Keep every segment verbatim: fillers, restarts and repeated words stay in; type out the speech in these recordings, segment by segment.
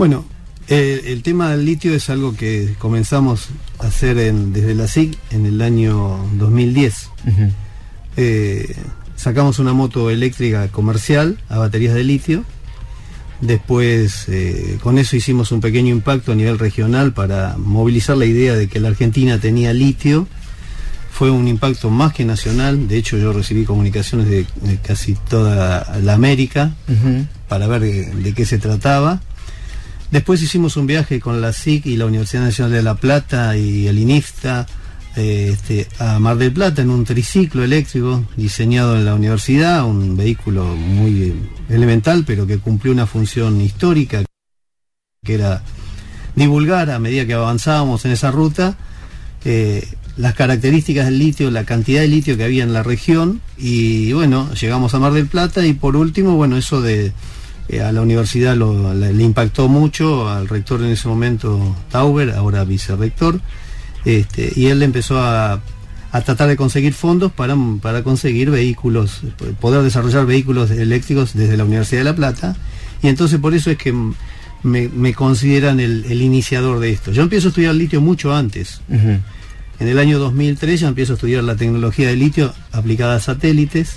Bueno, eh, el tema del litio es algo que comenzamos a hacer en, desde la S I C en el año dos mil diez. Uh-huh. eh, sacamos una moto eléctrica comercial a baterías de litio. Después, eh, con eso hicimos un pequeño impacto a nivel regional para movilizar la idea de que la Argentina tenía litio. Fue un impacto más que nacional. De hecho, yo recibí comunicaciones de, de casi toda la América, uh-huh, para ver de, de qué se trataba. Después hicimos un viaje con la S I C y la Universidad Nacional de La Plata y el INIFTA eh, este, a Mar del Plata en un triciclo eléctrico diseñado en la universidad, un vehículo muy elemental, pero que cumplió una función histórica, que era divulgar a medida que avanzábamos en esa ruta eh, las características del litio, la cantidad de litio que había en la región. Y bueno, llegamos a Mar del Plata y por último, bueno, eso de eh, a la universidad lo, le, le impactó mucho al rector en ese momento, Tauber, ahora vicerrector, este, y él empezó a, a tratar de conseguir fondos para, para conseguir vehículos, poder desarrollar vehículos eléctricos desde la Universidad de La Plata. Y entonces por eso es que me, me consideran el, el iniciador de esto. Yo empiezo a estudiar litio mucho antes. Uh-huh. En el año dos mil tres ya empiezo a estudiar la tecnología de litio aplicada a satélites.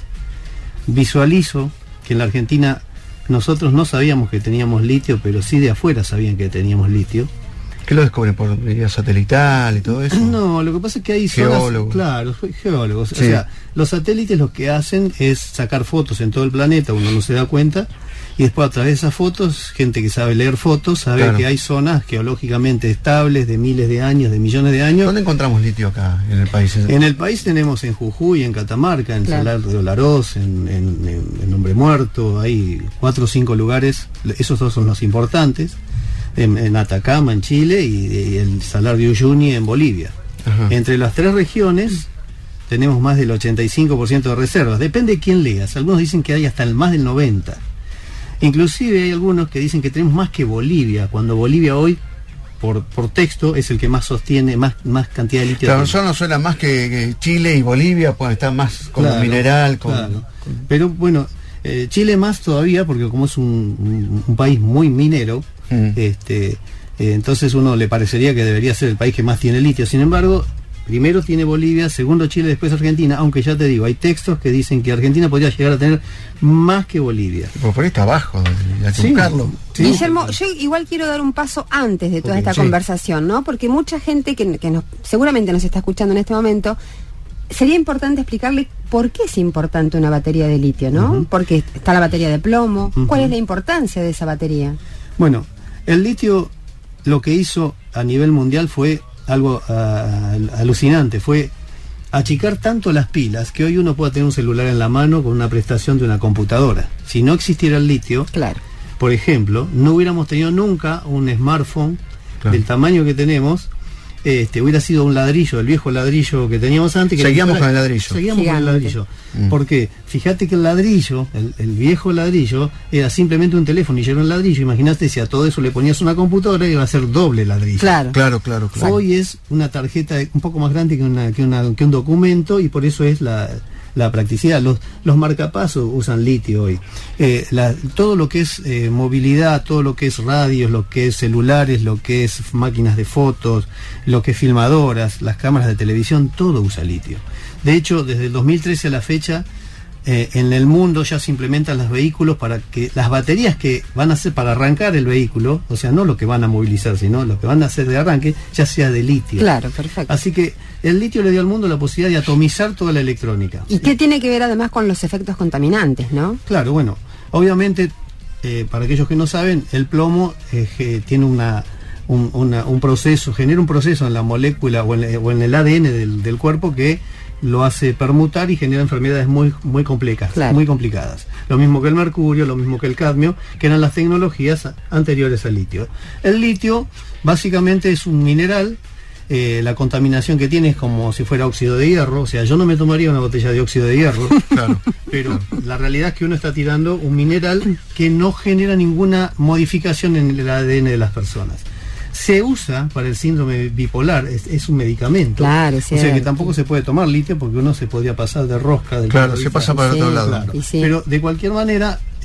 Visualizo que en la Argentina nosotros no sabíamos que teníamos litio, pero sí de afuera sabían que teníamos litio. ¿Qué lo descubren por medida satelital y todo eso? No, lo que pasa es que hay geólogos. Zonas, claro, geólogos. Sí. O sea, los satélites lo que hacen es sacar fotos en todo el planeta, uno no se da cuenta, y después a través de esas fotos, gente que sabe leer fotos, sabe claro. que hay zonas geológicamente estables de miles de años, de millones de años. ¿Dónde encontramos litio acá en el país? En el país tenemos en Jujuy, en Catamarca, en claro. Salar de Olaroz, en, en, en, en Hombre Muerto, hay cuatro o cinco lugares, esos dos son los importantes. En, en Atacama, en Chile, y, y el Salar de Uyuni en Bolivia. Ajá. Entre las tres regiones tenemos más del ochenta y cinco por ciento de reservas. Depende de quién leas. Algunos dicen que hay hasta el más del noventa por ciento. Inclusive hay algunos que dicen que tenemos más que Bolivia, cuando Bolivia hoy, por, por texto, es el que más sostiene, más, más cantidad de litio. Claro, eso no suena más que, que Chile y Bolivia, pues están más con claro, mineral. Con, claro. con... Pero bueno, eh, Chile más todavía, porque como es un, un, un país muy minero, Mm. Este, eh, entonces uno le parecería que debería ser el país que más tiene litio. Sin embargo, primero tiene Bolivia, segundo Chile, después Argentina, aunque ya te digo, hay textos que dicen que Argentina podría llegar a tener más que Bolivia. Pues por ahí está abajo, hay que sí, buscarlo. Sí. Guillermo, yo igual quiero dar un paso antes de toda okay, esta sí. conversación, ¿no? Porque mucha gente que, que nos, seguramente nos está escuchando en este momento, sería importante explicarle por qué es importante una batería de litio, ¿no? Uh-huh. Porque está la batería de plomo, uh-huh. ¿cuál es la importancia de esa batería? Bueno, el litio lo que hizo a nivel mundial fue algo uh, alucinante, fue achicar tanto las pilas que hoy uno puede tener un celular en la mano con una prestación de una computadora. Si no existiera el litio, claro. por ejemplo, no hubiéramos tenido nunca un smartphone claro. del tamaño que tenemos. Este, hubiera sido un ladrillo, el viejo ladrillo que teníamos antes. Que seguíamos con el ladrillo. Seguíamos Gigante. con el ladrillo. Mm. Porque fíjate que el ladrillo, el, el viejo ladrillo, era simplemente un teléfono y ya era un ladrillo. Imagínate si a todo eso le ponías una computadora, iba a ser doble ladrillo. Claro, claro, claro. claro. Hoy es una tarjeta un poco más grande que, una, que, una, que un documento, y por eso es la, la practicidad. Los, los marcapasos usan litio hoy. Eh, la, todo lo que es eh, movilidad, todo lo que es radios, lo que es celulares, lo que es máquinas de fotos, lo que es filmadoras, las cámaras de televisión, todo usa litio. De hecho, desde el dos mil trece a la fecha, eh, en el mundo ya se implementan los vehículos para que las baterías que van a ser para arrancar el vehículo, o sea, no lo que van a movilizar, sino lo que van a hacer de arranque, ya sea de litio. Claro, perfecto. Así que el litio le dio al mundo la posibilidad de atomizar toda la electrónica. ¿Y qué tiene que ver además con los efectos contaminantes, no? Claro, bueno, obviamente, eh, para aquellos que no saben, el plomo eh, eh, tiene una, un, una, un proceso, genera un proceso en la molécula o en, o en el A D N del, del cuerpo que lo hace permutar y genera enfermedades muy, muy complicadas, claro. muy complicadas. Lo mismo que el mercurio, lo mismo que el cadmio, que eran las tecnologías anteriores al litio. El litio básicamente es un mineral. Eh, la contaminación que tiene es como si fuera óxido de hierro. O sea, yo no me tomaría una botella de óxido de hierro, claro, pero la realidad es que uno está tirando un mineral que no genera ninguna modificación en el A D N de las personas. Se usa para el síndrome bipolar, es, es un medicamento. Claro, o sea que tampoco se puede tomar litio porque uno se podría pasar de rosca. Del claro, se pasa para sí, otro lado. Claro. Sí. Pero de cualquier manera,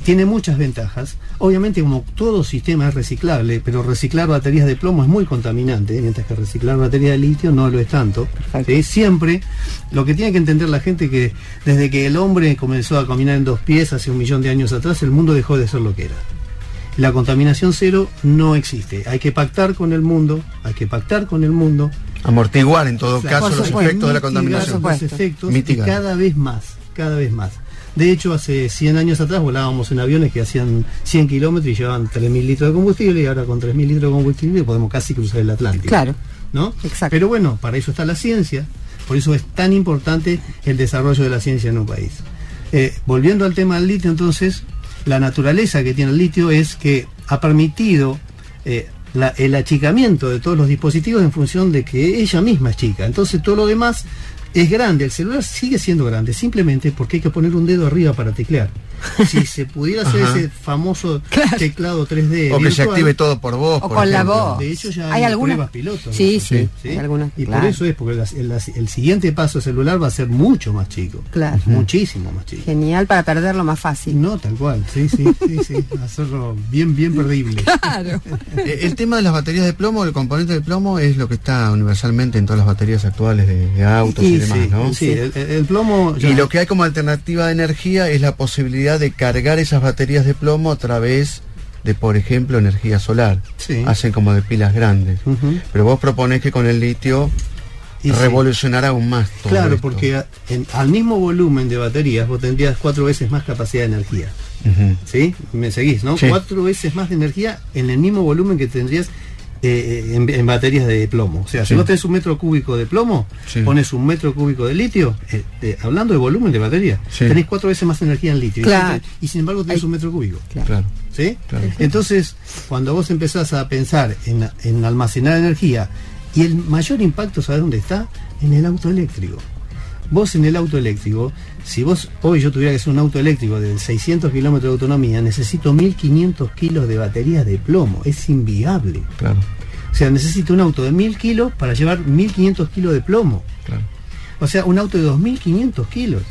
tiene muchas ventajas. Obviamente, como todo sistema es reciclable, pero reciclar baterías de plomo es muy contaminante, mientras que reciclar baterías de litio no lo es tanto. ¿Sí? Siempre, lo que tiene que entender la gente que desde que el hombre comenzó a caminar en dos pies hace un millón de años atrás, el mundo dejó de ser lo que era. La contaminación cero no existe. Hay que pactar con el mundo, hay que pactar con el mundo. Amortiguar en todo Claro, caso los supuesto, efectos de la contaminación. Los efectos, y Mitigar. cada vez más, cada vez más. De hecho, hace cien años atrás volábamos en aviones que hacían cien kilómetros y llevaban tres mil litros de combustible, y ahora con tres mil litros de combustible podemos casi cruzar el Atlántico. Claro. ¿No? Exacto. Pero bueno, para eso está la ciencia, por eso es tan importante el desarrollo de la ciencia en un país. Eh, volviendo al tema del litio, entonces, la naturaleza que tiene el litio es que ha permitido eh, la, el achicamiento de todos los dispositivos en función de que ella misma es chica. Entonces todo lo demás es grande, el celular sigue siendo grande, simplemente porque hay que poner un dedo arriba para teclear. Si se pudiera hacer ese famoso Claro. teclado tres D O que virtual, se active todo por voz, O por con la ejemplo. voz. de hecho ya ¿Hay hay, alguna? pruebas pilotos. Sí, ¿no? sí, hay algunas, Y claro. por eso es, porque el, el, el siguiente paso celular va a ser mucho más chico. Claro. Muchísimo más chico. Genial, para perderlo más fácil. No, tal cual, sí, sí, sí, sí, hacerlo bien, bien perdible. Claro. Eh, El tema de las baterías de plomo, el componente del plomo es lo que está universalmente en todas las baterías actuales de, de autos y, Y demás, sí, ¿no? sí, el, el- el plomo... ya- Y lo que hay como alternativa de energía es la posibilidad de cargar esas baterías de plomo a través de, por ejemplo, energía solar. Sí. Hacen como de pilas grandes. Ujú. Pero vos proponés que con el litio Y sí. revolucionará aún más todo Claro, esto. porque a- en- al mismo volumen de baterías vos tendrías cuatro veces más capacidad de energía. Ujú. ¿Sí? Me seguís, ¿no? Sí. Cuatro veces más de energía en el mismo volumen que tendrías eh, en, en baterías de plomo. O sea, Sí. si vos tenés un metro cúbico de plomo, Sí. pones un metro cúbico de litio, eh, eh, hablando de volumen de batería, Sí. tenés cuatro veces más energía en litio. Y Claro. sin- Y, sin embargo tenés Hay- un metro cúbico. Claro. Claro. ¿Sí? Claro. Entonces, cuando vos empezás a pensar en, en almacenar energía, y el mayor impacto, ¿sabes dónde está? En el auto eléctrico. Vos en el auto eléctrico, si vos hoy yo tuviera que hacer un auto eléctrico de seiscientos kilómetros de autonomía, necesito mil quinientos kilos de baterías de plomo. Es inviable. Claro. O sea, necesito un auto de mil kilos para llevar mil quinientos kilos de plomo. Claro. O sea, un auto de dos mil quinientos kilos.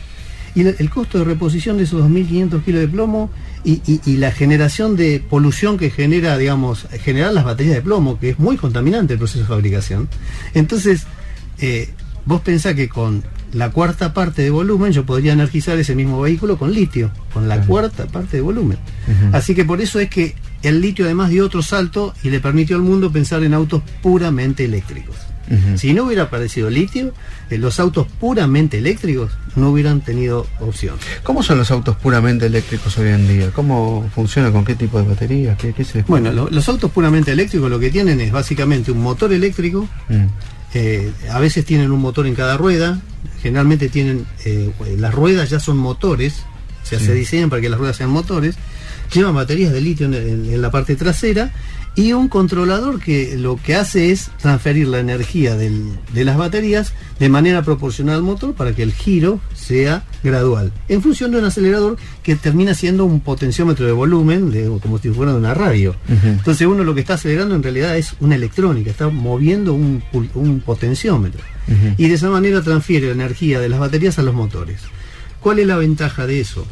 Y el, el costo de reposición de esos dos mil quinientos kilos de plomo y, y- y la generación de polución que genera, digamos, generar las baterías de plomo, que es muy contaminante el proceso de fabricación. Entonces, eh, vos pensás que con la cuarta parte de volumen yo podría energizar ese mismo vehículo con litio, con la Claro. cuarta parte de volumen. Ujú. Así que por eso es que el litio además dio otro salto y le permitió al mundo pensar en autos puramente eléctricos. Ujú. Si no hubiera aparecido litio, eh, los autos puramente eléctricos no hubieran tenido opción. ¿Cómo son los autos puramente eléctricos hoy en día? ¿Cómo funciona? ¿Con qué tipo de baterías? ¿Qué, qué se les Bueno, lo- los autos puramente eléctricos lo que tienen es básicamente un motor eléctrico, Mm. eh, a veces tienen un motor en cada rueda, generalmente tienen, eh, las ruedas ya son motores, o sea, Sí. se diseñan para que las ruedas sean motores, llevan baterías de litio en, en- en la parte trasera y un controlador que lo que hace es transferir la energía del- de las baterías de manera proporcional al motor para que el giro sea gradual, en función de un acelerador que termina siendo un potenciómetro de volumen, de, como si fuera de una radio. Ujú. Entonces uno lo que está acelerando en realidad es una electrónica, está moviendo un, pul- un potenciómetro. Ujú. Y de esa manera transfiere la energía de las baterías a los motores. ¿Cuál es la ventaja de eso?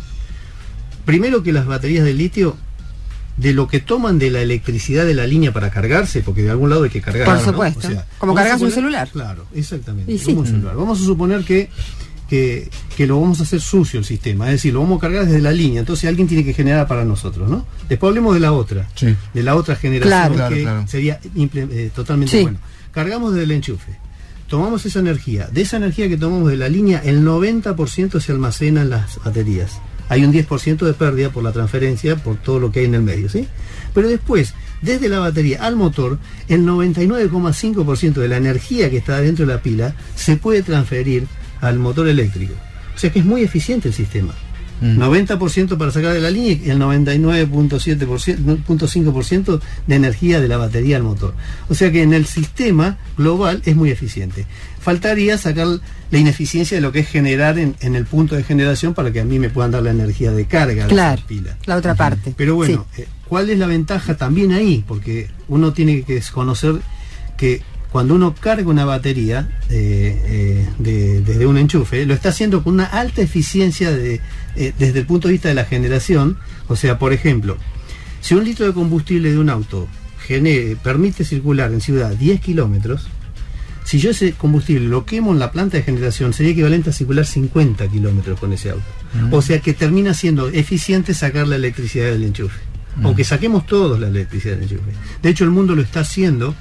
Primero que las baterías de litio, de lo que toman de la electricidad de la línea para cargarse, porque de algún lado hay que cargar. Por ¿no? supuesto. Como vamos a cargas un suponer- celular. Claro, exactamente. Y sí. como un celular. Vamos a suponer que, que, que lo vamos a hacer sucio el sistema, es decir, lo vamos a cargar desde la línea, entonces alguien tiene que generar para nosotros, ¿no? Después hablemos de la otra, Sí. de la otra generación Claro. Claro, que claro. sería imple- eh, totalmente Sí. bueno. Cargamos desde el enchufe. Tomamos esa energía. De esa energía que tomamos de la línea, el noventa por ciento se almacena en las baterías. Hay un diez por ciento de pérdida por la transferencia, por todo lo que hay en el medio, ¿sí? Pero después, desde la batería al motor, el noventa y nueve coma cinco por ciento de la energía que está dentro de la pila se puede transferir al motor eléctrico. O sea que es muy eficiente el sistema. Mm. noventa por ciento para sacar de la línea y el noventa y nueve punto siete por ciento, punto cinco por ciento de energía de la batería al motor. O sea que en el sistema global es muy eficiente. Faltaría sacar la ineficiencia de lo que es generar en, en el punto de generación para que a mí me puedan dar la energía de carga de Claro, esa pila. la otra parte. Pero bueno, Sí. eh, ¿cuál es la ventaja también ahí? Porque uno tiene que conocer que cuando uno carga una batería eh, eh, de, desde un enchufe, lo está haciendo con una alta eficiencia de, eh, desde el punto de vista de la generación. O sea, por ejemplo, si un litro de combustible de un auto genere, permite circular en ciudad diez kilómetros, si yo ese combustible lo quemo en la planta de generación, sería equivalente a circular cincuenta kilómetros con ese auto. Mm. O sea que termina siendo eficiente sacar la electricidad del enchufe. Mm. Aunque saquemos todos la electricidad del enchufe. De hecho, el mundo lo está haciendo,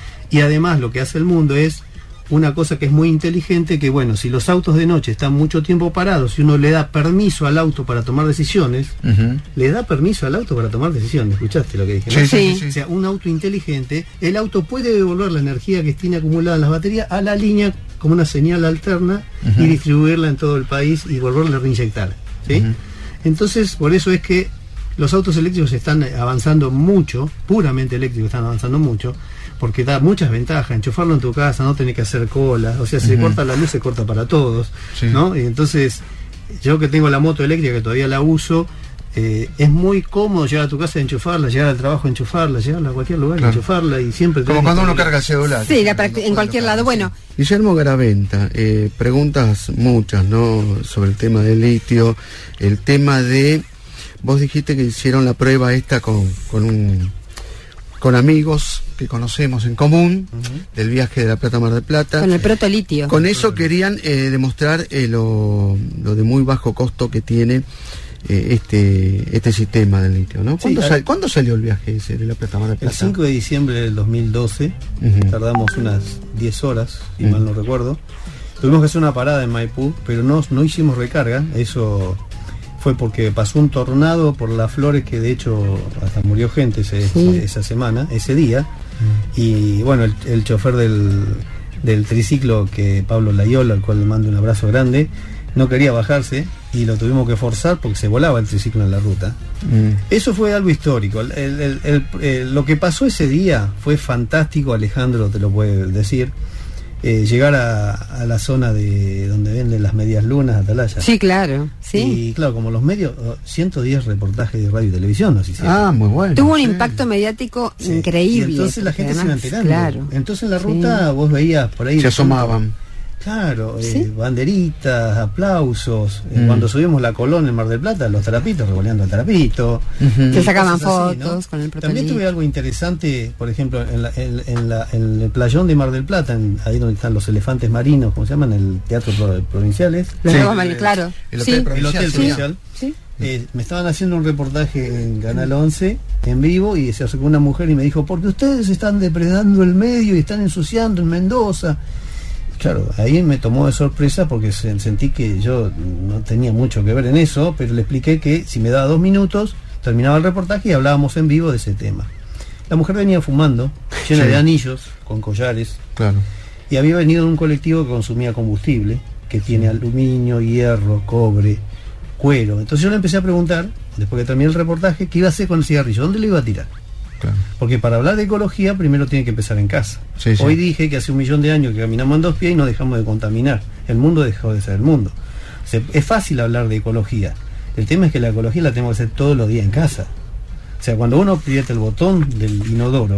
y además lo que hace el mundo es una cosa que es muy inteligente, que bueno, si los autos de noche están mucho tiempo parados, si uno le da permiso al auto para tomar decisiones, uh-huh. le da permiso al auto para tomar decisiones. ¿Escuchaste lo que dije? Sí, ¿no? sí, sí. O sea, un auto inteligente, el auto puede devolver la energía que tiene acumulada en las baterías a la línea como una señal alterna uh-huh. y distribuirla en todo el país y volverla a reinyectar, ¿sí? Uh-huh. Entonces, por eso es que los autos eléctricos están avanzando mucho, puramente eléctricos están avanzando mucho, porque da muchas ventajas. Enchufarlo en tu casa, no tenés que hacer cola, o sea, si uh-huh. se corta la luz, se corta para todos, sí. ¿no? Y entonces, yo que tengo la moto eléctrica, que todavía la uso, eh, es muy cómodo llegar a tu casa y enchufarla, llegar al trabajo y enchufarla, llegar a cualquier lugar y claro. enchufarla, y siempre... Como cuando uno carga el celular. Sí, la no en cualquier lado, bueno. Guillermo Garaventa, eh, preguntas muchas, ¿no?, sobre el tema del litio, el tema de... Vos dijiste que hicieron la prueba esta con, con un... con amigos que conocemos en común, uh-huh. del viaje de La Plata a Mar del Plata. Con el protolitio. Con eso querían eh, demostrar eh, lo, lo de muy bajo costo que tiene eh, este este sistema del litio, ¿no? ¿Cuándo, sí, sal, ¿Cuándo salió el viaje ese de La Plata a Mar del Plata? El cinco de diciembre del dos mil doce, uh-huh. tardamos unas diez horas, si uh-huh. mal no recuerdo. Tuvimos que hacer una parada en Maipú, pero no, no hicimos recarga, eso... fue porque pasó un tornado por Las Flores, que de hecho hasta murió gente ese, sí. esa semana, ese día, mm. y bueno, el, el chofer del, del triciclo, que Pablo Layola, al cual le mando un abrazo grande, no quería bajarse y lo tuvimos que forzar porque se volaba el triciclo en la ruta. Mm. Eso fue algo histórico. El, el, el, el, el, lo que pasó ese día fue fantástico, Alejandro te lo puede decir. Eh, llegar a, a la zona de donde venden las medias lunas, Atalaya. Sí, claro, sí. Y claro, como los medios, ciento diez reportajes de radio y televisión nos hicieron. Ah, muy bueno. Tuvo un sí. impacto mediático sí. increíble. Y entonces la gente además, se iba enterando. Claro. Entonces en la ruta sí. vos veías por ahí... Se asomaban. Claro, ¿Sí? eh, banderitas, aplausos. Mm. Eh, cuando subimos la Colón en Mar del Plata, los tarapitos revoleando el tarapito. Uh-huh. Se sacaban fotos así, ¿no? Con el protolito. También tuve algo interesante, por ejemplo, en, la, en, en, la, en el playón de Mar del Plata, en, ahí donde están los elefantes marinos, ¿cómo se llaman? El Teatro Pro, Provinciales. Los sí, el, claro. El Hotel sí. Provincial. El hotel sí. provincial. Sí. Eh, me estaban haciendo un reportaje en Canal once en vivo y se acercó una mujer y me dijo, porque ustedes están depredando el medio y están ensuciando en Mendoza. Claro, ahí me tomó de sorpresa porque sentí que yo no tenía mucho que ver en eso, pero le expliqué que si me daba dos minutos, terminaba el reportaje y hablábamos en vivo de ese tema. La mujer venía fumando, llena sí. de anillos, con collares, claro. y había venido de un colectivo que consumía combustible, que tiene aluminio, hierro, cobre, cuero. Entonces yo le empecé a preguntar, después que terminé el reportaje, qué iba a hacer con el cigarrillo, dónde lo iba a tirar. Claro. Porque para hablar de ecología primero tiene que empezar en casa. Sí, sí. Hoy dije que hace un millón de años que caminamos en dos pies y no dejamos de contaminar. El mundo dejó de ser el mundo. O sea, es fácil hablar de ecología. El tema es que la ecología la tenemos que hacer todos los días en casa. O sea, cuando uno aprieta el botón del inodoro,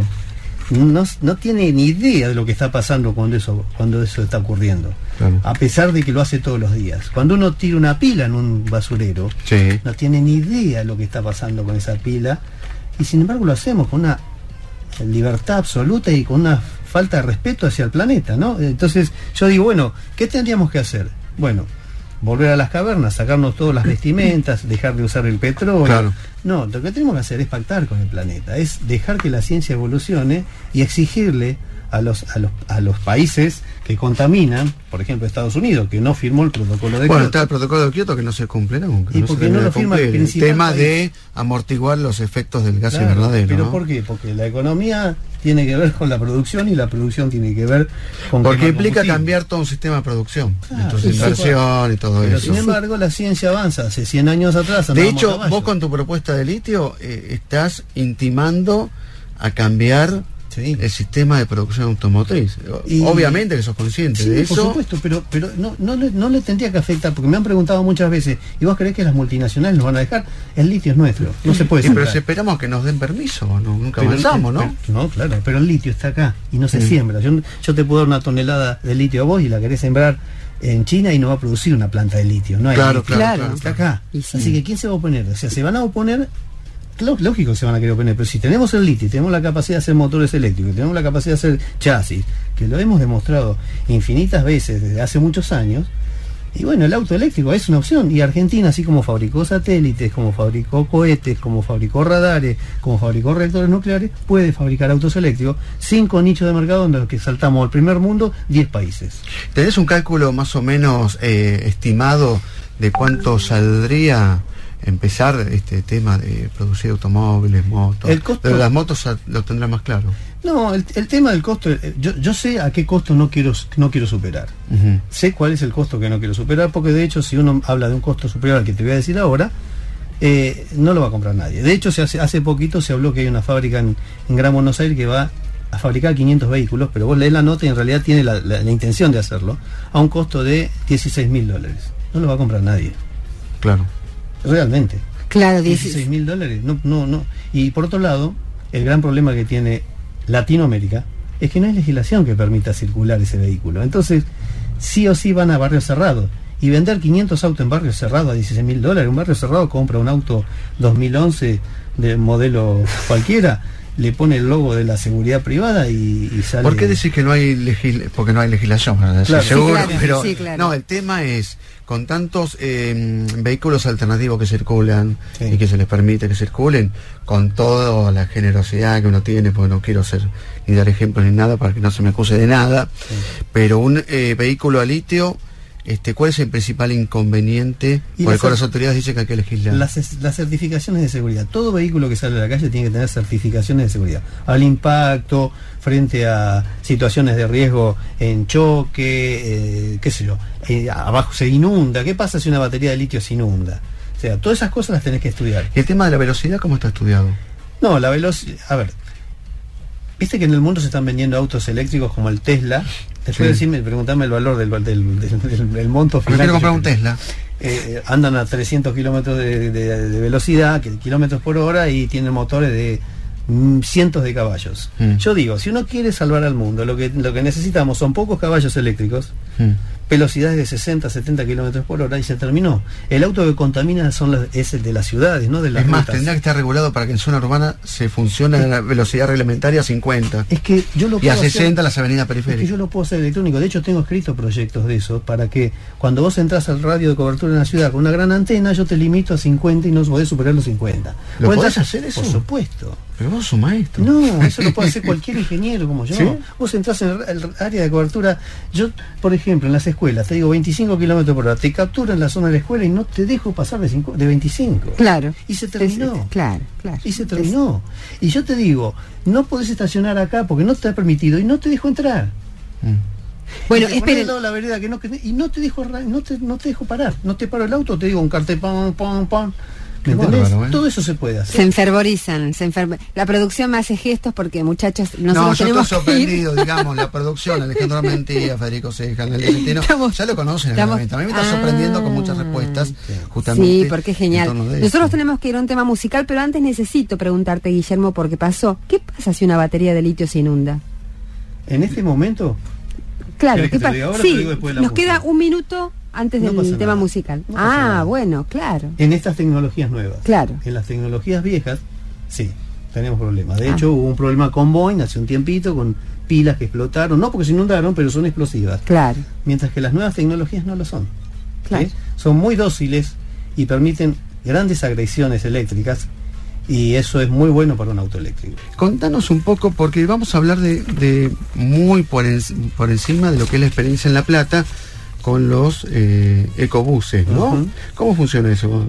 no, no tiene ni idea de lo que está pasando cuando eso, cuando eso está ocurriendo. Claro. A pesar de que lo hace todos los días. Cuando uno tira una pila en un basurero, sí. no tiene ni idea de lo que está pasando con esa pila. Y sin embargo lo hacemos con una libertad absoluta y con una falta de respeto hacia el planeta, ¿no? Entonces yo digo, bueno, ¿qué tendríamos que hacer? Bueno, volver a las cavernas, sacarnos todas las vestimentas, dejar de usar el petróleo. Claro. No, lo que tenemos que hacer es pactar con el planeta, es dejar que la ciencia evolucione y exigirle a los, a los, a los países que contaminan, por ejemplo Estados Unidos, que no firmó el protocolo de Kioto. Bueno, está el protocolo de Kioto que no se cumple nunca. ¿Y no por qué no lo firma el principal tema país? De amortiguar los efectos del gas claro, invernadero. ¿Pero ¿no? por qué? Porque la economía tiene que ver con la producción y la producción tiene que ver con... Porque implica cambiar todo un sistema de producción, claro, entonces inversión y todo pero eso. Sin embargo, la ciencia avanza. Hace cien años atrás... De hecho, vos con tu propuesta de litio eh, estás intimando a cambiar sí. el sistema de producción automotriz. Y, obviamente que sos consciente sí, de eso. Por supuesto, pero, pero no, no, le, no le tendría que afectar, porque me han preguntado muchas veces, ¿y vos creés que las multinacionales nos van a dejar? El litio es nuestro, no se puede sí, sembrar. pero si esperamos que nos den permiso, no, nunca pero avanzamos, ¿no? Pero, no, claro, pero el litio está acá y no se sí. siembra. Yo, yo te puedo dar una tonelada de litio a vos y la querés sembrar en China y no va a producir una planta de litio. No hay claro, litio. Claro, claro, está claro. acá. Sí. Así que ¿quién se va a oponer? O sea, se van a oponer. Lógico que se van a querer oponer, pero si tenemos el litio, tenemos la capacidad de hacer motores eléctricos, tenemos la capacidad de hacer chasis, que lo hemos demostrado infinitas veces desde hace muchos años, y bueno, el auto eléctrico es una opción. Y Argentina, así como fabricó satélites, como fabricó cohetes, como fabricó radares, como fabricó reactores nucleares, puede fabricar autos eléctricos. Cinco nichos de mercado en los que saltamos al primer mundo, diez países. ¿Tenés un cálculo más o menos eh, estimado de cuánto saldría empezar este tema de producir automóviles, motos? El costo, pero las motos lo tendrá más claro. No, el, el tema del costo, yo, yo sé a qué costo no quiero no quiero superar. Uh-huh. Sé cuál es el costo que no quiero superar, porque de hecho si uno habla de un costo superior al que te voy a decir ahora, eh, no lo va a comprar nadie. De hecho, se hace, hace poquito se habló que hay una fábrica en, en Gran Buenos Aires que va a fabricar quinientos vehículos, pero vos lees la nota y en realidad tiene la, la, la intención de hacerlo a un costo de dieciséis mil dólares. No lo va a comprar nadie. Claro. Realmente. Claro, dieciséis mil dólares. No, no, no. Y por otro lado, el gran problema que tiene Latinoamérica es que no hay legislación que permita circular ese vehículo. Entonces, sí o sí van a barrios cerrados. Y vender quinientos autos en barrios cerrados a dieciséis mil dólares, un barrio cerrado compra un auto dos mil once de modelo cualquiera, le pone el logo de la seguridad privada y, y sale. ¿Por qué decís que no hay legis porque no hay legislación? Claro, seguro, sí, claro, pero sí, claro. No, el tema es con tantos eh, vehículos alternativos que circulan sí. y que se les permite que circulen, con toda la generosidad que uno tiene, porque no quiero ser ni dar ejemplos ni nada para que no se me acuse de nada, sí. pero un eh, vehículo a litio, este, ¿cuál es el principal inconveniente? Porque con las autoridades dicen que hay que legislar. Las, las certificaciones de seguridad. Todo vehículo que sale a la calle tiene que tener certificaciones de seguridad. Al impacto, frente a situaciones de riesgo en choque, eh, qué sé yo, eh, abajo se inunda. ¿Qué pasa si una batería de litio se inunda? O sea, todas esas cosas las tenés que estudiar. ¿Y el tema de la velocidad cómo está estudiado? No, la velocidad... A ver, viste que en el mundo se están vendiendo autos eléctricos como el Tesla. Después sí. decirme, preguntarme el valor del, del, del, del, del monto final. Quiero comprar un Tesla. Eh, andan a trescientos kilómetros de, de, de velocidad, kilómetros por hora, y tienen motores de mm, cientos de caballos. Mm. Yo digo, si uno quiere salvar al mundo, lo que, lo que necesitamos son pocos caballos eléctricos, mm. velocidades de sesenta, setenta kilómetros por hora, y se terminó. El auto que contamina son las, es el de las ciudades, no de las Es más, rutas. tendrá que estar regulado para que en zona urbana se funcione a la velocidad reglamentaria a cincuenta. Es que yo lo y a sesenta hacer, las avenidas periféricas. Es que yo lo puedo hacer electrónico. De hecho, tengo escrito proyectos de eso para que cuando vos entras al radio de cobertura en la ciudad con una gran antena, yo te limito a cincuenta y no podés superar los cincuenta. ¿Lo podés hacer eso? Por supuesto. Pero vos sos maestro. No, eso lo puede hacer cualquier ingeniero como yo. ¿Sí? Vos entrás en el, el área de cobertura. Yo, por ejemplo, en las escuelas, te digo veinticinco kilómetros por hora, te capturan la zona de la escuela y no te dejo pasar de, cinco, de veinticinco. Claro. Y se terminó. Es, claro, claro. Y se terminó. Es... Y yo te digo, no podés estacionar acá porque no te ha permitido y no te dejo entrar. Mm. Bueno, esperen. La vereda que no, que, y no te dejo no te, no te dejo parar. No te paro el auto, te digo un cartel, pam, pam, pam. ¿Me entendés? Bárbaro, ¿eh? Todo eso se puede hacer. Se enfervorizan, se enfer... La producción me hace gestos porque, muchachos, nosotros no, yo tenemos estoy sorprendido, digamos, la producción, Alejandro Armentía, Federico Ceja, el Argentino, ya lo conocen. Estamos... A mí me está ah, sorprendiendo con muchas respuestas, sí. justamente. Sí, porque es genial. Nosotros tenemos que ir a un tema musical, pero antes necesito preguntarte, Guillermo, porque pasó. ¿Qué pasa si una batería de litio se inunda? ¿En este momento? Claro, ¿qué pasa? Sí, nos música? queda un minuto antes no del tema nada. musical. No ah, nada. Bueno, claro. En estas tecnologías nuevas. Claro. En las tecnologías viejas, sí, tenemos problemas. De ah. hecho, hubo un problema con Boeing hace un tiempito, con pilas que explotaron, no porque se inundaron, pero son explosivas. Claro. Mientras que las nuevas tecnologías no lo son. Claro. ¿Sí? Son muy dóciles y permiten grandes agresiones eléctricas, y eso es muy bueno para un auto eléctrico. Contanos un poco, porque vamos a hablar de, de muy por, en, por encima de lo que es la experiencia en La Plata con los eh, ecobuses, ¿no? Uh-huh. ¿Cómo funciona eso?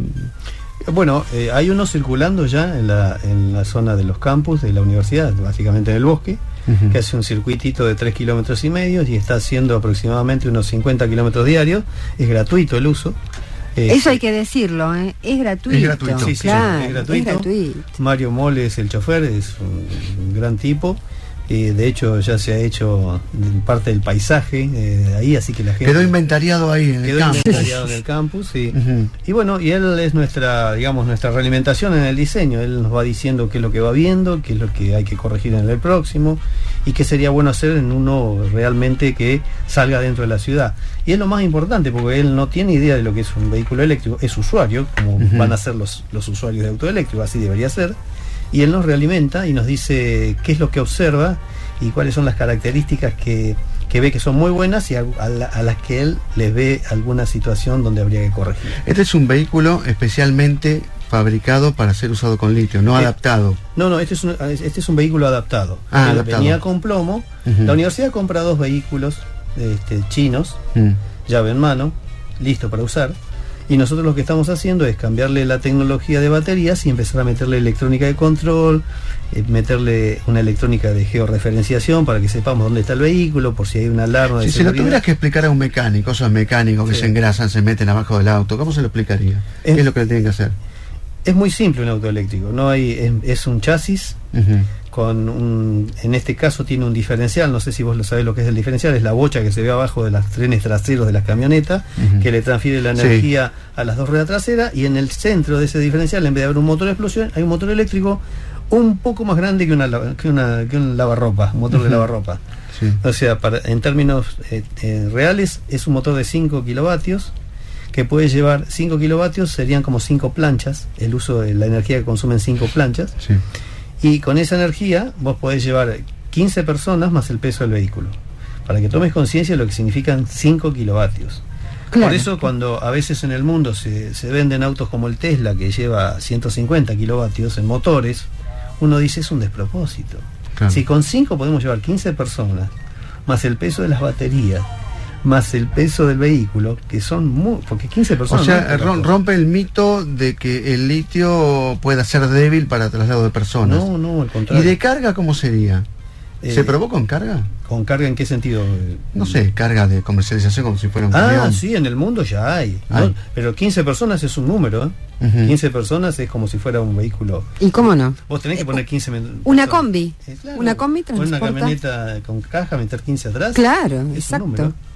Bueno, eh, hay uno circulando ya en la, en la zona de los campus de la universidad, básicamente en el bosque, uh-huh. que hace un circuitito de tres kilómetros y medio y está haciendo aproximadamente unos cincuenta kilómetros diarios. Es gratuito el uso. Eh, Eso hay que decirlo, ¿eh? Es gratuito. Es gratuito. Sí, sí, claro, es gratuito. Es gratuito. Mario Moles, el chofer, es un, un gran tipo. Y de hecho ya se ha hecho parte del paisaje eh, ahí, así que la gente... Quedó inventariado ahí en quedó el campus. inventariado en el campus, sí. Uh-huh. Y bueno, y él es nuestra, digamos, nuestra realimentación en el diseño. Él nos va diciendo qué es lo que va viendo, qué es lo que hay que corregir en el próximo, y qué sería bueno hacer en uno realmente que salga dentro de la ciudad. Y es lo más importante, porque él no tiene idea de lo que es un vehículo eléctrico, es usuario, como uh-huh. van a ser los, los usuarios de auto eléctrico, así debería ser. Y él nos realimenta y nos dice qué es lo que observa y cuáles son las características que, que ve que son muy buenas y a, a, la, a las que él les ve alguna situación donde habría que corregir. Este es un vehículo especialmente fabricado para ser usado con litio, no eh, adaptado. No, no, este es un, este es un vehículo adaptado. Ah, él adaptado. Venía con plomo. Uh-huh. La universidad compra dos vehículos este, chinos, uh-huh. llave en mano, listo para usar. Y nosotros lo que estamos haciendo es cambiarle la tecnología de baterías y empezar a meterle electrónica de control, eh, meterle una electrónica de georreferenciación para que sepamos dónde está el vehículo, por si hay una alarma de si seguridad. Se lo tuvieras que explicar a un mecánico, esos mecánicos que sí. se engrasan, se meten abajo del auto, ¿cómo se lo explicaría? Es, ¿Qué es lo que le tienen que hacer? Es muy simple un auto eléctrico, no hay, es, es un chasis uh-huh. con un, en este caso tiene un diferencial, no sé si vos lo sabés lo que es el diferencial, es la bocha que se ve abajo de los trenes traseros de las camionetas, uh-huh. que le transfiere la energía sí. a las dos ruedas traseras, y en el centro de ese diferencial, en vez de haber un motor de explosión, hay un motor eléctrico un poco más grande que una que una que un lavarropa, un motor uh-huh. de lavarropa. Sí. O sea, para, en términos eh, eh, reales es un motor de cinco kilovatios que puede llevar cinco kilovatios, serían como cinco planchas, el uso de la energía que consumen cinco planchas. Sí. Y con esa energía vos podés llevar quince personas más el peso del vehículo, para que tomes conciencia de lo que significan cinco kilovatios. Claro. Por eso cuando a veces en el mundo se, se venden autos como el Tesla, que lleva ciento cincuenta kilovatios en motores, uno dice es un despropósito. Claro. Si con cinco podemos llevar quince personas, más el peso de las baterías, más el peso del vehículo, que son muy... porque quince personas... O sea, no rompe el mito de que el litio pueda ser débil para traslado de personas. No, no, al contrario. ¿Y de carga cómo sería? ¿Se Eh, probó con carga? ¿Con carga en qué sentido? No sé, carga de comercialización como si fuera un ah, camión. Ah, sí, en el mundo ya hay, hay. ¿no? Pero quince personas es un número, ¿eh? Uh-huh. quince personas es como si fuera un vehículo. ¿Y cómo no? Vos tenés que poner quince... Una combi. Eh, claro. Una combi transporta. Una camioneta con caja, meter quince atrás. Claro, es exacto. Un número.